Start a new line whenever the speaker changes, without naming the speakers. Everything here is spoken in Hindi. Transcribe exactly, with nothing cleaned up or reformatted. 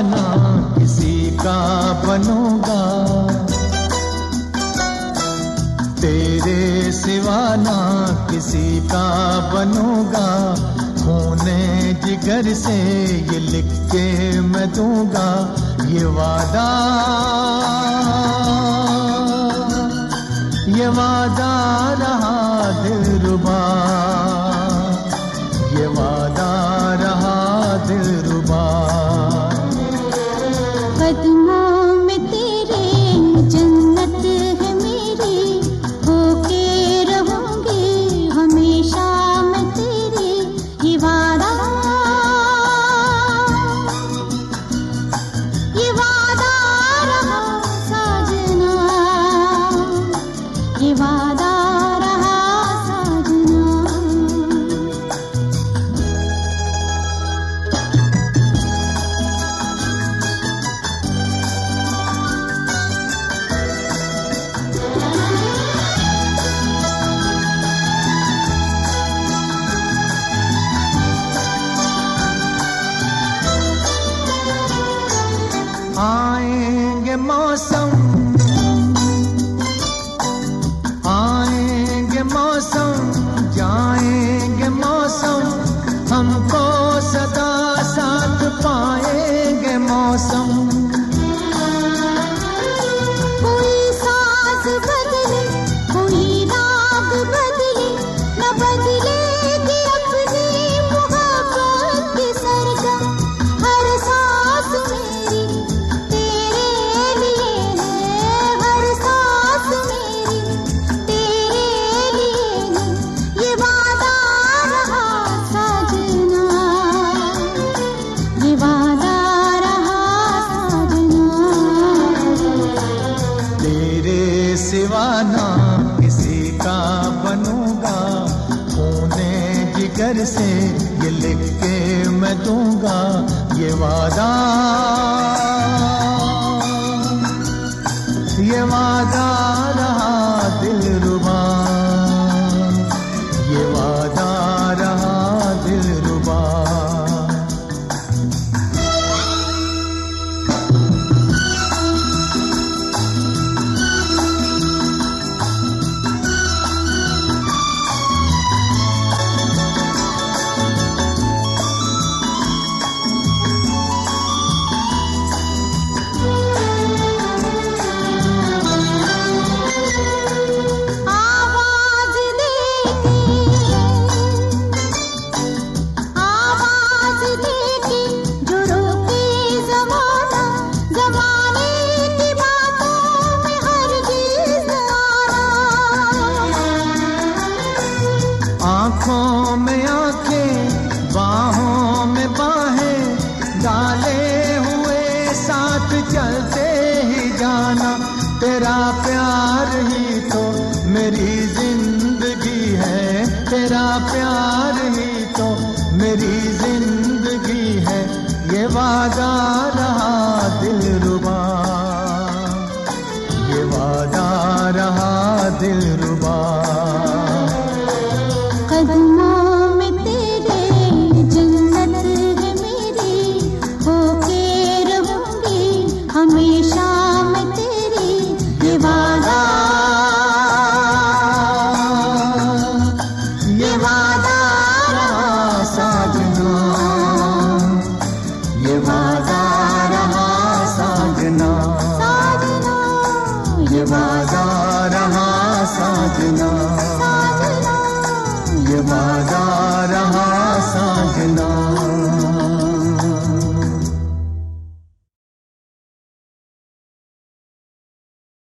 ना किसी का बनूंगा, तेरे सिवा ना किसी का बनूंगा। खूने जिगर से ये लिख के मैं दूंगा ये वादा, ये वादा रहा दिलरुबा, ये वादा रहा दिलरुबा।
कदमों में तेरे जन्नत है मेरी, होके रहूंगी हमेशा मैं तेरी, ये वादा, ये वादा रहा साजना, ये वादा रहा साजना।
आएंगे मौसम, आएंगे मौसम, जाएंगे मौसम, हमको सदा साथ पाएंगे मौसम।
कोई सांस बदले, कोई राग बदले, न बदलेगी अपनी मोहब्बत की सरगम। हर सांस मेरी तेरे लिए है, हर सांस मेरी तेरे लिए है, ये वादा रहा साजना, ये वादा रहा साजना।
तेरे सिवा ना किसी का बनूंगा, खूने जिगर से ये लिख के मैं दूंगा ये वादा, ये वादा रहा दिलरुबा, ये वादा रहा दिलरुबा।
आवाज देके, आवाज देके जो रोके ज़माना, ज़माने की बातों में हरगिज़ न आना।
आँखों में आँखें, बाहों में बाहें, डाले हुए साथ चलते ही जाना। तेरा प्यार ही तो मेरी जिंदगी है, तेरा प्यार ही तो मेरी जिंदगी है, ये वादा रहा दिलरुबा, ये वादा रहा दिलरुबा।
कदमों में तेरे जन्नत है मेरी, होके रहूंगी हमेशा मैं तेरी, ये वादा, ये वादा रहा साजना,
ये वादा रहा साजना,
साजना,
ये वादा रहा साजना।